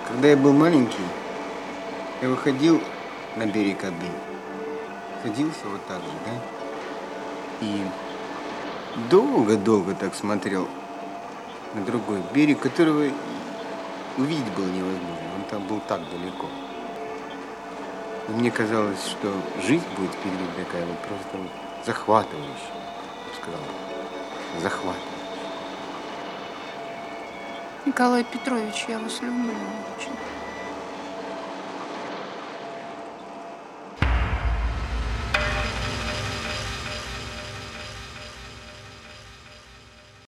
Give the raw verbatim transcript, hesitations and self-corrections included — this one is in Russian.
Когда я был маленький, я выходил на берег Оби, садился вот так же, да, и долго-долго так смотрел на другой берег, которого и увидеть было невозможно, он там был так далеко. И мне казалось, что жизнь будет впереди такая вот просто вот захватывающая, я бы сказал, захватывающая. Николай Петрович, я вас люблю.